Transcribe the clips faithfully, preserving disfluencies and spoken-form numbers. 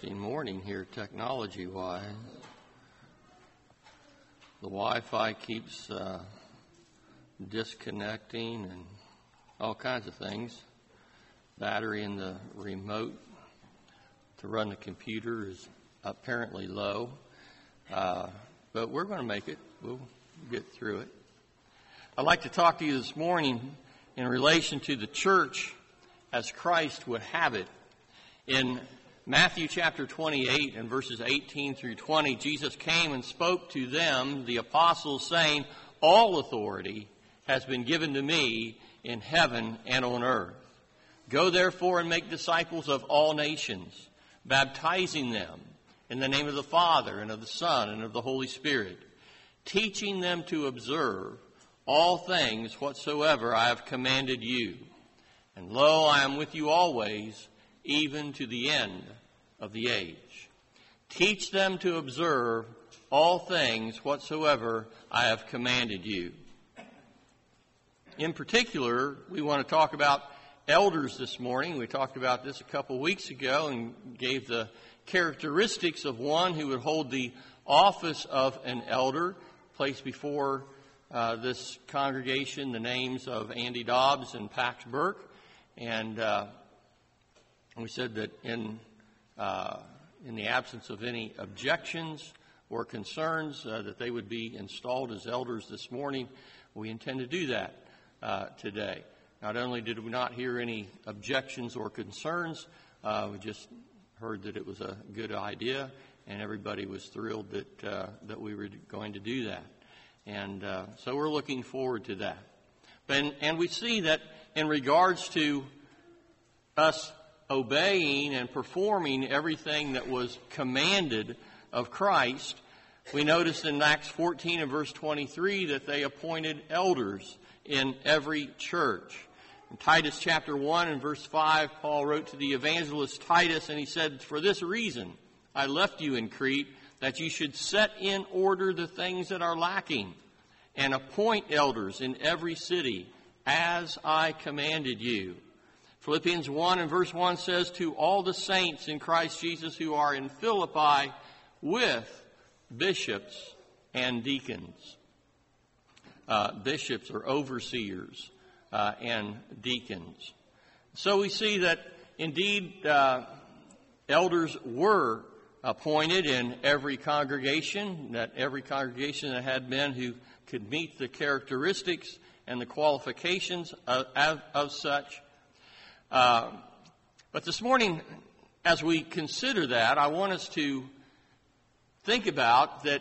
interesting morning here, technology-wise. The Wi-Fi keeps uh, disconnecting and all kinds of things. Battery in the remote to run the computer is apparently low. Uh, but we're going to make it. We'll get through it. I'd like to talk to you this morning in relation to the church as Christ would have it. In Matthew chapter twenty-eight and verses eighteen through twenty, Jesus came and spoke to them, the apostles, saying, "All authority has been given to me in heaven and on earth. Go therefore and make disciples of all nations, baptizing them in the name of the Father and of the Son and of the Holy Spirit, teaching them to observe all things whatsoever I have commanded you. And lo, I am with you always, even to the end of the age. Teach them to observe all things whatsoever I have commanded you." In particular, we want to talk about elders this morning. We talked about this a couple weeks ago and gave the characteristics of one who would hold the office of an elder. Placed before uh, this congregation the names of Andy Dobbs and Pax Burke. And uh, we said that in uh, in the absence of any objections or concerns, uh, that they would be installed as elders this morning. We intend to do that uh, today. Not only did we not hear any objections or concerns, uh, we just heard that it was a good idea, and everybody was thrilled that uh, that we were going to do that. And uh, so we're looking forward to that. And, and we see that in regards to us obeying and performing everything that was commanded of Christ, we notice in Acts fourteen and verse twenty-three that they appointed elders in every church. In Titus chapter one and verse five, Paul wrote to the evangelist Titus, and he said, "For this reason I left you in Crete, that you should set in order the things that are lacking, and appoint elders in every city, as I commanded you." Philippians one and verse one says, "To all the saints in Christ Jesus who are in Philippi, with bishops and deacons." Uh, bishops or overseers uh, and deacons. So we see that indeed uh, elders were appointed in every congregation, that every congregation that had men who could meet the characteristics and the qualifications of, of, of such. Uh, but this morning, as we consider that, I want us to think about that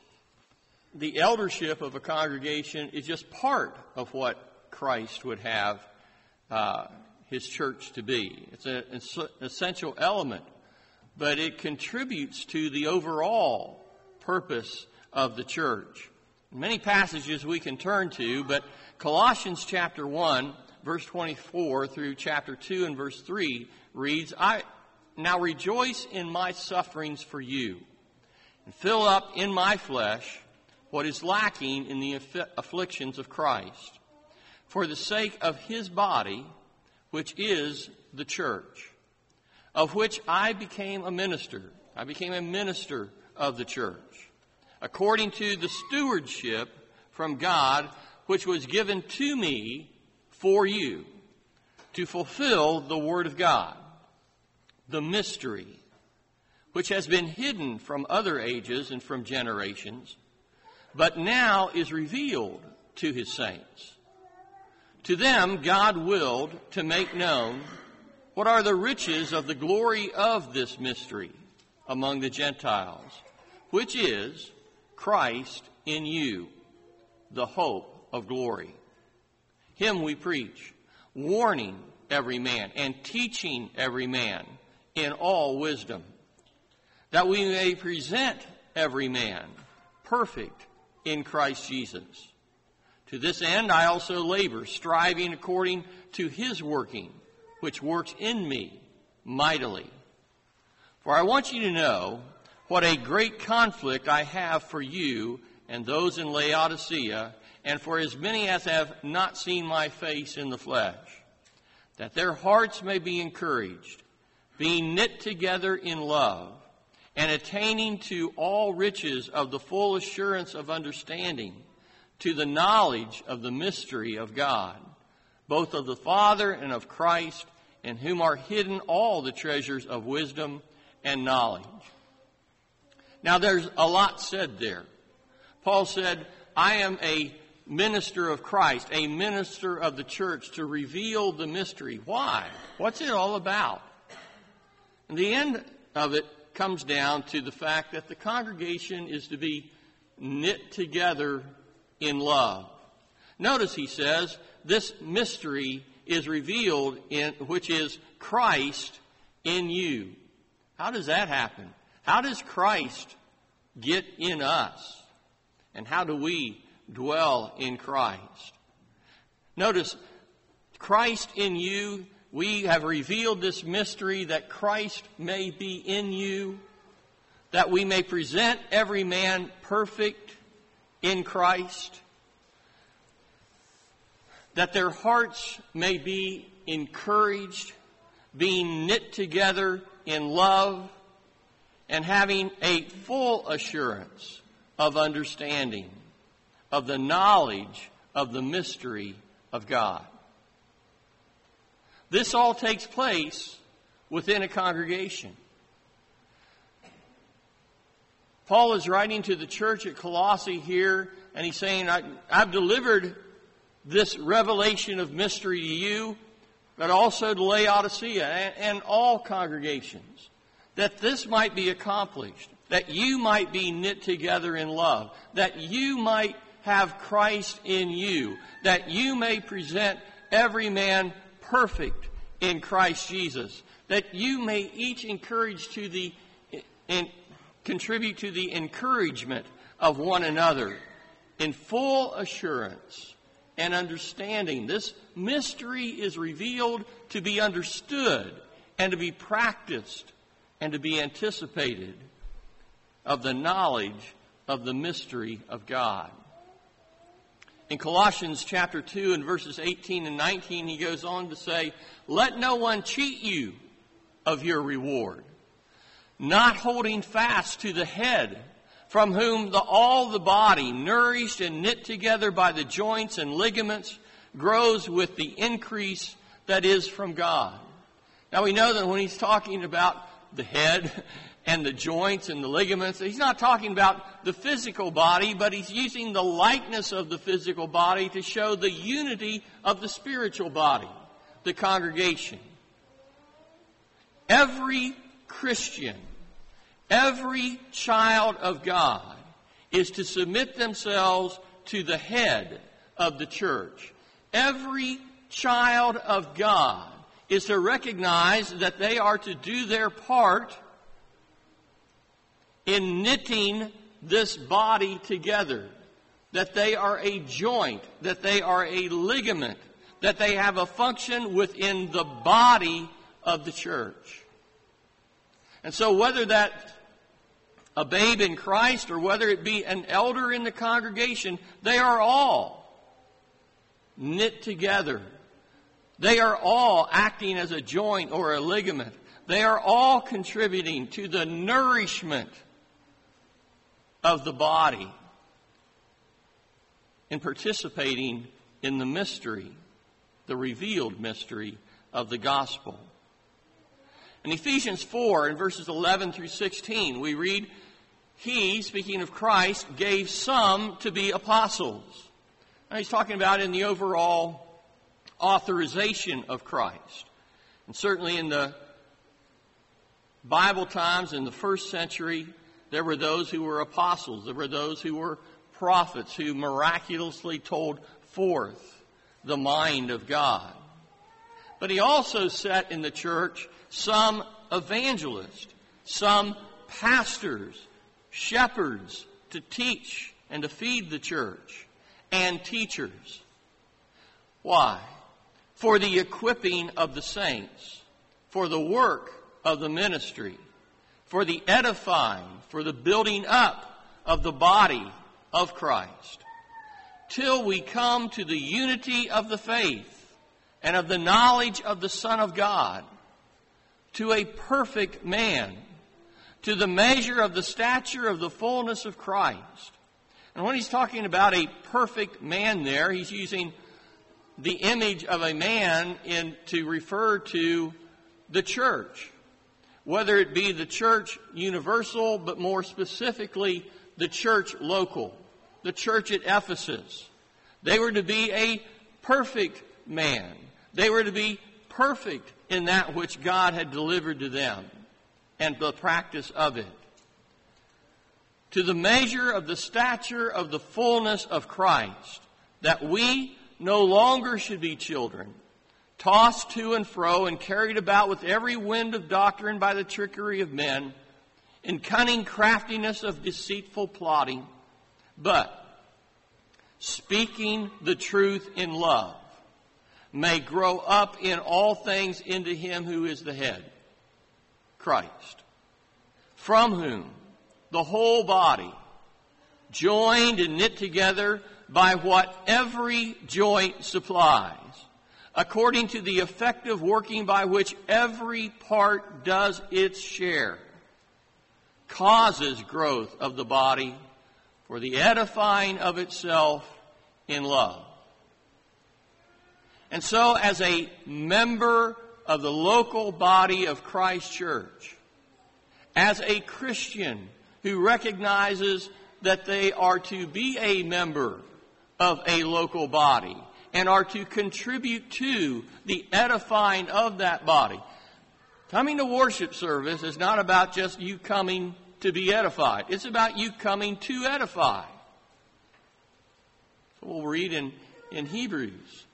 the eldership of a congregation is just part of what Christ would have uh, his church to be. It's a, it's an essential element, but it contributes to the overall purpose of the church. Many passages we can turn to, but Colossians chapter one, verse twenty-four through chapter two and verse three reads, "I now rejoice in my sufferings for you, and fill up in my flesh what is lacking in the afflictions of Christ, for the sake of his body, which is the church, of which I became a minister." I became a minister of the church, "according to the stewardship from God, which was given to me for you, to fulfill the word of God, the mystery, which has been hidden from other ages and from generations, but now is revealed to his saints. To them God willed to make known what are the riches of the glory of this mystery among the Gentiles, which is Christ in you, the hope of glory. Him we preach, warning every man and teaching every man in all wisdom, that we may present every man perfect in Christ Jesus. To this end I also labor, striving according to his working, which works in me mightily. For I want you to know what a great conflict I have for you and those in Laodicea, and for as many as have not seen my face in the flesh, that their hearts may be encouraged, being knit together in love, and attaining to all riches of the full assurance of understanding, to the knowledge of the mystery of God, both of the Father and of Christ, in whom are hidden all the treasures of wisdom and knowledge. Now there's a lot said there. Paul said, I am a minister of Christ, a minister of the church, to reveal the mystery. Why? What's it all about? And the end of it comes down to the fact that the congregation is to be knit together in love. Notice he says, this mystery is revealed in, which is Christ in you. How does that happen? How does Christ get in us? And how do we dwell in Christ? Notice, Christ in you, we have revealed this mystery that Christ may be in you, that we may present every man perfect in Christ, that their hearts may be encouraged, being knit together in love, and having a full assurance of understanding, of the knowledge of the mystery of God. This all takes place within a congregation. Paul is writing to the church at Colossae here, and he's saying, I, I've delivered this revelation of mystery to you, but also to Laodicea and, and all congregations, that this might be accomplished, that you might be knit together in love, that you might have Christ in you, that you may present every man perfect in Christ Jesus, that you may each encourage to the and contribute to the encouragement of one another in full assurance and understanding. This mystery is revealed to be understood and to be practiced and to be anticipated, of the knowledge of the mystery of God. In Colossians chapter two and verses eighteen and nineteen, he goes on to say, let no one cheat you of your reward, not holding fast to the head, from whom the, all the body, nourished and knit together by the joints and ligaments, grows with the increase that is from God. Now we know that when he's talking about the head and the joints and the ligaments, he's not talking about the physical body, but he's using the likeness of the physical body to show the unity of the spiritual body, the congregation. Every Christian, every child of God is to submit themselves to the head of the church. Every child of God is to recognize that they are to do their part in knitting this body together, that they are a joint, that they are a ligament, that they have a function within the body of the church. And so whether that a babe in Christ or whether it be an elder in the congregation, they are all knit together. They are all acting as a joint or a ligament. They are all contributing to the nourishment of the body and participating in the mystery, the revealed mystery of the gospel. In Ephesians four, in verses eleven through sixteen, we read, He, speaking of Christ, gave some to be apostles. Now he's talking about in the overall authorization of Christ. And certainly in the Bible times, in the first century, there were those who were apostles. There were those who were prophets who miraculously told forth the mind of God. But he also set in the church some evangelists, some pastors, shepherds to teach and to feed the church, and teachers. Why? For the equipping of the saints, for the work of the ministry, for the edifying, for the building up of the body of Christ, till we come to the unity of the faith and of the knowledge of the Son of God, to a perfect man, to the measure of the stature of the fullness of Christ. And when he's talking about a perfect man there, he's using the image of a man in, to refer to the church, whether it be the church universal, but more specifically the church local, the church at Ephesus. They were to be a perfect man. They were to be perfect in that which God had delivered to them and the practice of it. To the measure of the stature of the fullness of Christ, that we no longer should be children, tossed to and fro and carried about with every wind of doctrine by the trickery of men, in cunning craftiness of deceitful plotting, but speaking the truth in love, may grow up in all things into Him who is the head, Christ, from whom the whole body, joined and knit together by what every joint supplies, according to the effective working by which every part does its share, causes growth of the body for the edifying of itself in love. And so, as a member of the local body of Christ Church, as a Christian who recognizes that they are to be a member of a local body and are to contribute to the edifying of that body. Coming to worship service is not about just you coming to be edified. It's about you coming to edify. So we'll read in, in Hebrews.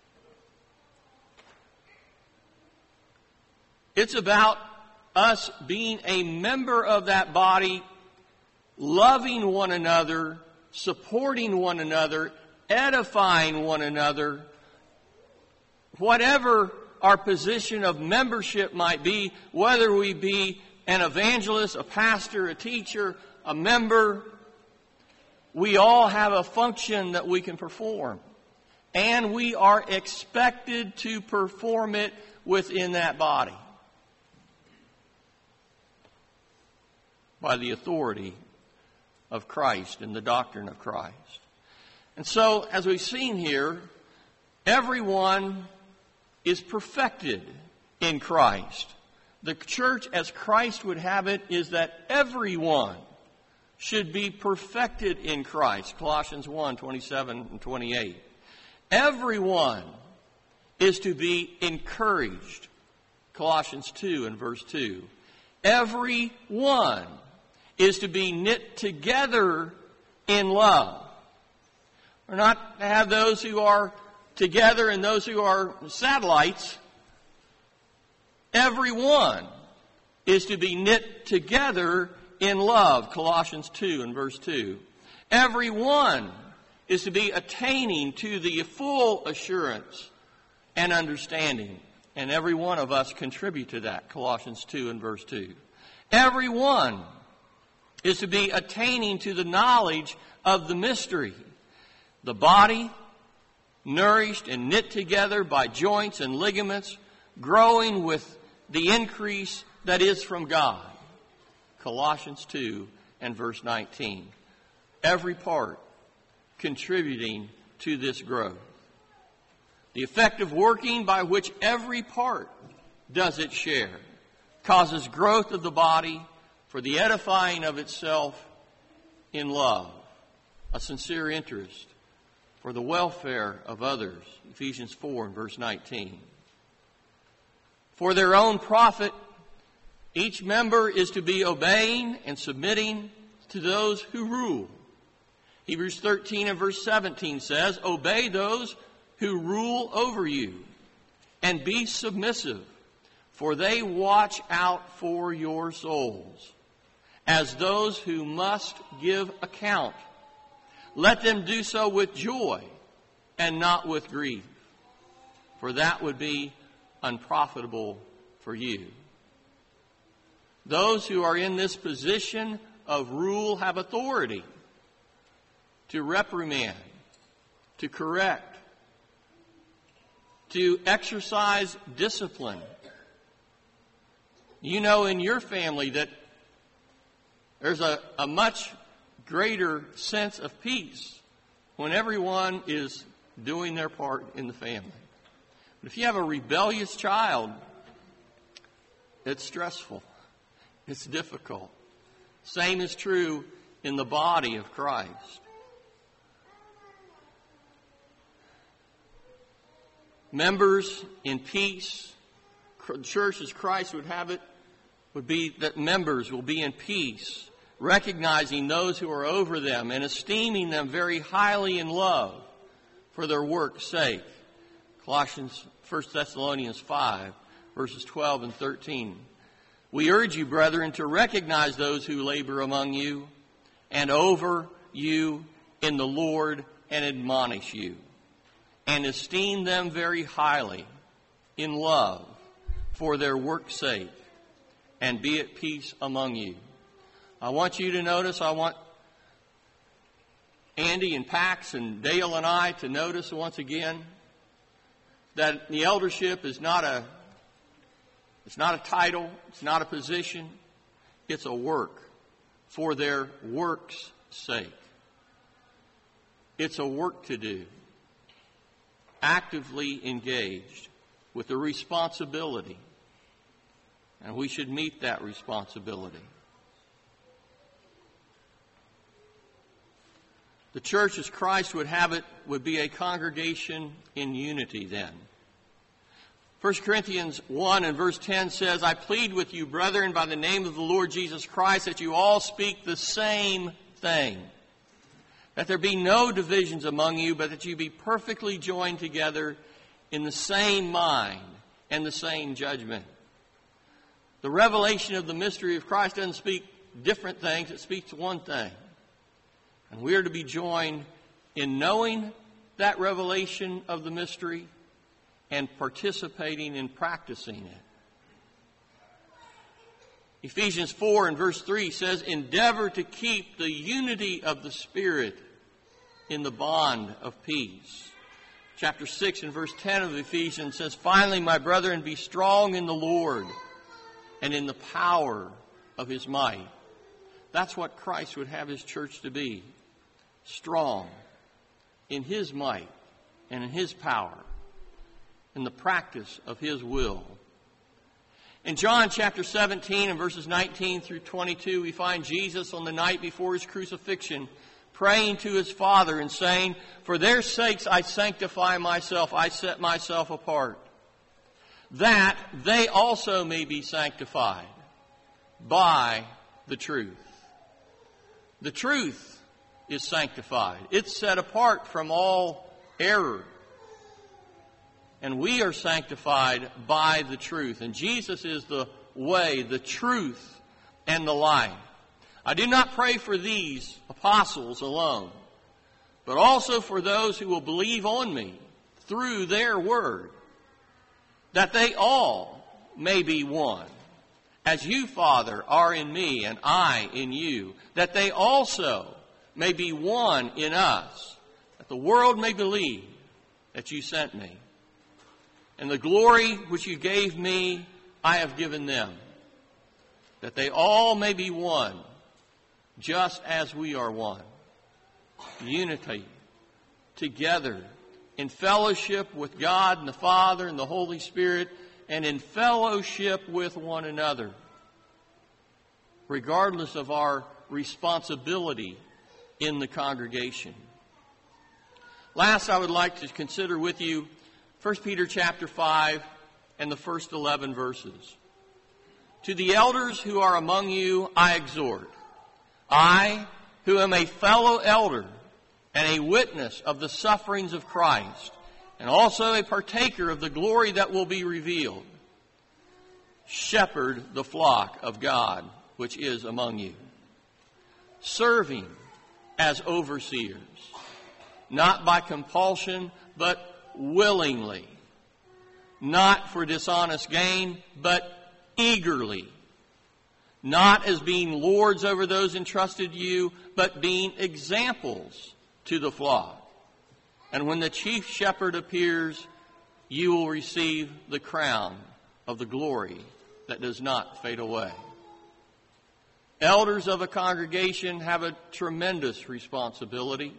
It's about us being a member of that body, loving one another, supporting one another, edifying one another, whatever our position of membership might be, whether we be an evangelist, a pastor, a teacher, a member, we all have a function that we can perform. And we are expected to perform it within that body by the authority of Christ and the doctrine of Christ. And so, as we've seen here, everyone is perfected in Christ. The church, as Christ would have it, is that everyone should be perfected in Christ. Colossians one, twenty-seven and twenty-eight. Everyone is to be encouraged. Colossians two and verse two. Everyone is to be knit together in love. We're not to have those who are together and those who are satellites. Everyone is to be knit together in love. Colossians two and verse two. Everyone is to be attaining to the full assurance and understanding. And every one of us contribute to that. Colossians two and verse two. Everyone is to be attaining to the knowledge of the mystery. The body, nourished and knit together by joints and ligaments, growing with the increase that is from God. Colossians two and verse nineteen. Every part contributing to this growth. The effective working by which every part does its share causes growth of the body for the edifying of itself in love, a sincere interest for the welfare of others. Ephesians four and verse nineteen. For their own profit, each member is to be obeying and submitting to those who rule. Hebrews thirteen and verse seventeen says, obey those who rule over you and be submissive, for they watch out for your souls as those who must give account. Let them do so with joy and not with grief, for that would be unprofitable for you. Those who are in this position of rule have authority to reprimand, to correct, to exercise discipline, You know in your family that there's a, a much greater sense of peace when everyone is doing their part in the family. But if you have a rebellious child, it's stressful. It's difficult. Same is true in the body of Christ. Members in peace, the church as Christ would have it, would be that members will be in peace, recognizing those who are over them and esteeming them very highly in love for their work's sake. Colossians, First Thessalonians five, verses twelve and thirteen. We urge you, brethren, to recognize those who labor among you and over you in the Lord and admonish you, and esteem them very highly in love for their work's sake, and be at peace among you. I want you to notice, I want Andy and Pax and Dale and I to notice once again that the eldership is not a it's not a title, it's not a position, it's a work for their work's sake. It's a work to do, actively engaged with the responsibility, and we should meet that responsibility. The church as Christ would have it would be a congregation in unity then. First Corinthians one and verse ten says, I plead with you, brethren, by the name of the Lord Jesus Christ, that you all speak the same thing. That there be no divisions among you, but that you be perfectly joined together in the same mind and the same judgment. The revelation of the mystery of Christ doesn't speak different things, it speaks one thing. And we are to be joined in knowing that revelation of the mystery and participating in practicing it. Ephesians four and verse three says, endeavor to keep the unity of the Spirit in the bond of peace. Chapter six and verse ten of Ephesians says, finally, my brethren, be strong in the Lord and in the power of His might. That's what Christ would have His church to be. Strong in His might and in His power, in the practice of His will. In John chapter seventeen and verses nineteen through twenty-two, we find Jesus on the night before His crucifixion praying to His Father and saying, for their sakes I sanctify myself, I set myself apart, that they also may be sanctified by the truth. The truth is sanctified. It's set apart from all error. And we are sanctified by the truth. And Jesus is the way, the truth, and the life. I do not pray for these apostles alone, but also for those who will believe on me through their word, that they all may be one. As you, Father, are in me and I in you, that they also may be one in us, that the world may believe that you sent me. And the glory which you gave me, I have given them, that they all may be one, just as we are one. Unity, together, in fellowship with God and the Father and the Holy Spirit, and in fellowship with one another, regardless of our responsibility in the congregation. Last, I would like to consider with you First Peter chapter five and the first eleven verses. To the elders who are among you, I exhort, I, who am a fellow elder and a witness of the sufferings of Christ, and also a partaker of the glory that will be revealed, shepherd the flock of God which is among you, serving as overseers, not by compulsion, but willingly, not for dishonest gain, but eagerly, not as being lords over those entrusted you, but being examples to the flock. And when the chief shepherd appears, you will receive the crown of the glory that does not fade away. Elders of a congregation have a tremendous responsibility,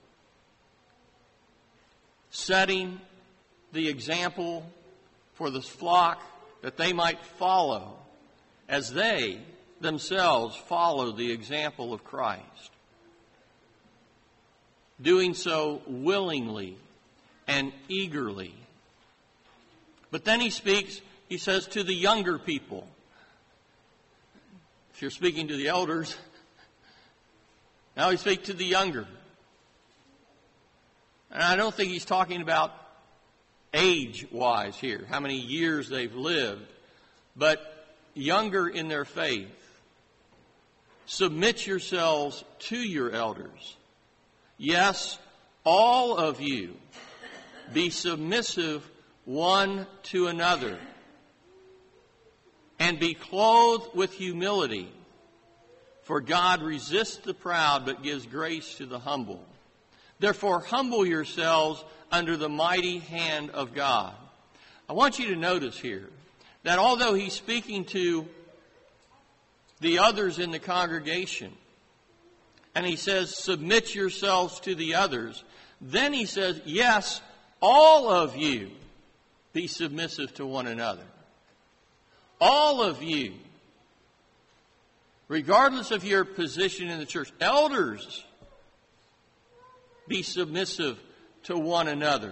setting the example for the flock that they might follow as they themselves follow the example of Christ. Doing so willingly and eagerly. But then he speaks, he says, to the younger people. If you're speaking to the elders, now he speaks to the younger. And I don't think he's talking about age-wise here, how many years they've lived, but younger in their faith. Submit yourselves to your elders. Yes, all of you, be submissive one to another, and be clothed with humility. For God resists the proud, but gives grace to the humble. Therefore, humble yourselves under the mighty hand of God. I want you to notice here that although he's speaking to the others in the congregation, and he says, submit yourselves to the others, then he says, yes, all of you be submissive to one another. All of you, regardless of your position in the church, elders, be submissive to one another.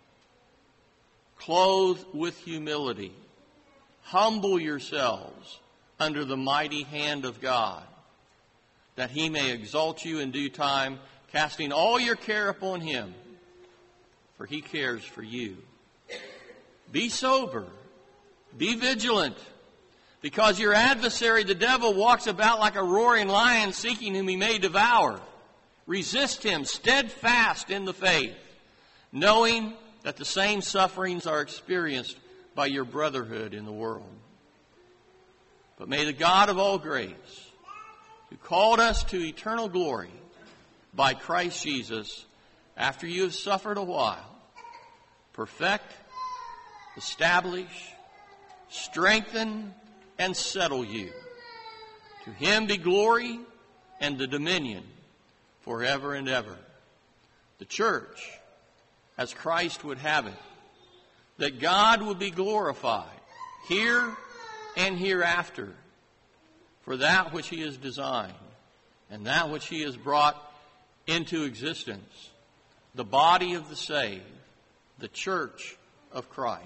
Clothed with humility. Humble yourselves under the mighty hand of God, that he may exalt you in due time, casting all your care upon him, for he cares for you. Be sober. Be vigilant, because your adversary, the devil, walks about like a roaring lion, seeking whom he may devour. Resist him, steadfast in the faith, knowing that the same sufferings are experienced by your brotherhood in the world. But may the God of all grace, who called us to eternal glory by Christ Jesus, after you have suffered a while, perfect, establish, strengthen, and settle you. To him be glory and the dominion forever and ever. The church, as Christ would have it, that God would be glorified here and hereafter for that which he has designed and that which he has brought into existence, the body of the saved, the church of Christ.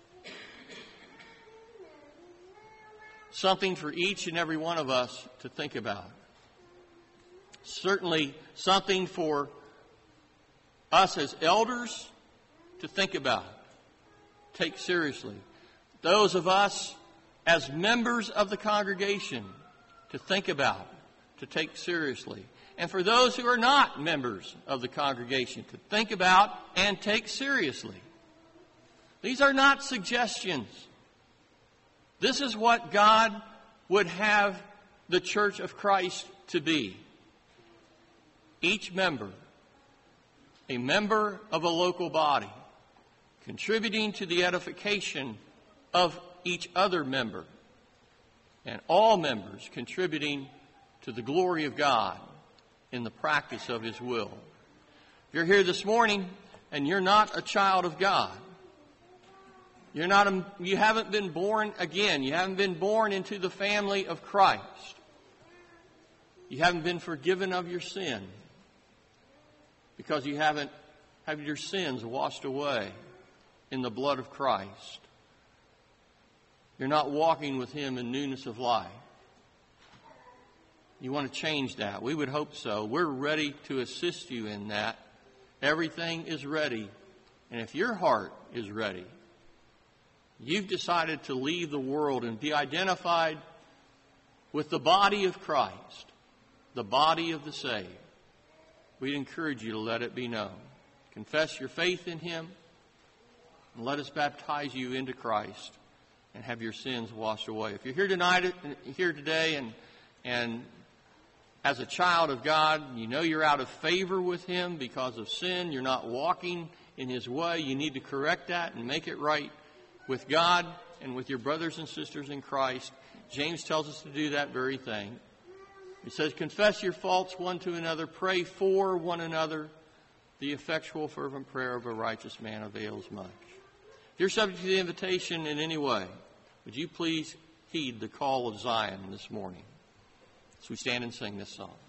Something for each and every one of us to think about. Certainly something for us as elders to think about, take seriously. Those of us as members of the congregation to think about, to take seriously. And for those who are not members of the congregation to think about and take seriously. These are not suggestions. This is what God would have the church of Christ to be. Each member, a member of a local body, contributing to the edification of each other member, and all members contributing to the glory of God in the practice of his will. If you're here this morning and you're not a child of God, You're not a, you haven't been born again. You haven't been born into the family of Christ. You haven't been forgiven of your sin because you haven't had your sins washed away in the blood of Christ. You're not walking with him in newness of life. You want to change that. We would hope so. We're ready to assist you in that. Everything is ready. And if your heart is ready, you've decided to leave the world and be identified with the body of Christ, the body of the saved, we'd encourage you to let it be known. Confess your faith in him, and let us baptize you into Christ and have your sins washed away. If you're here tonight, here today, and and as a child of God, you know you're out of favor with him because of sin, you're not walking in his way, you need to correct that and make it right with God, and with your brothers and sisters in Christ. James tells us to do that very thing. He says, confess your faults one to another, pray for one another. The effectual, fervent prayer of a righteous man avails much. If you're subject to the invitation in any way, would you please heed the call of Zion this morning as we stand and sing this song?